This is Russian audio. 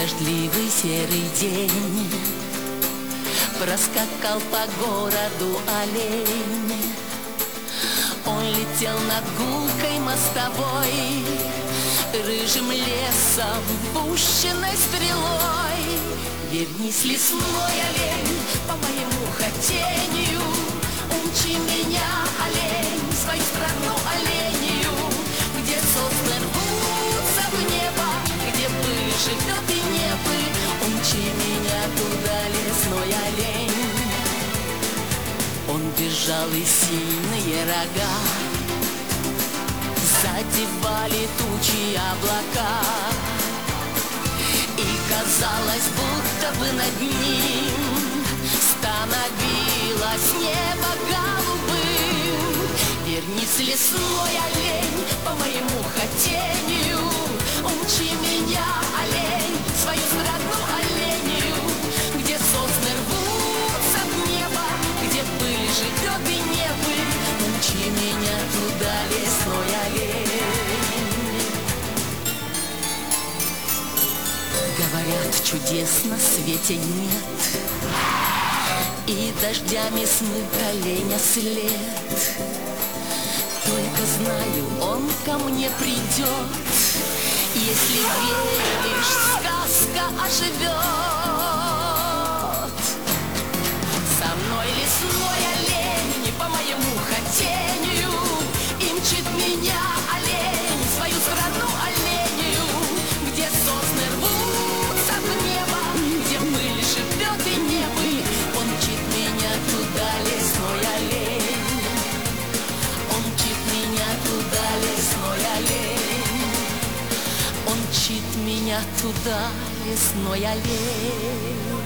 дождливый серый день проскакал по городу олень. Он летел над гулкой мостовой, рыжим лесом, пущенной стрелой. Вернись, лесной олень, по моему хотению, умчи меня, олень, в свою страну оленью, где сосны рвутся в небо, где пыль живет и небы. Умчи меня туда, лесной олень. Он бежал, и сильные рога задевали тучи облака, и казалось, будто бы над ним становилось небо голубым. Вернись, лесной олень, по моему хотению, умчи меня, олень, в свою страну оленью, где сосны рвутся в небо, где пыль живет и небы. Умчи меня туда, лесной олень. Говорят, чудес на свете нет, и дождями смыт оленя след. Только знаю, он ко мне придет, если веришь, сказка оживет. Со мной лесной олень, по моему хотению, и мчит меня олень, в свою страну оленью, где сосны рвутся в небо, где пыль живет и небы. Он мчит меня туда, лесной олень. Он мчит меня туда, лесной олень. Он мчит меня туда, лесной олень.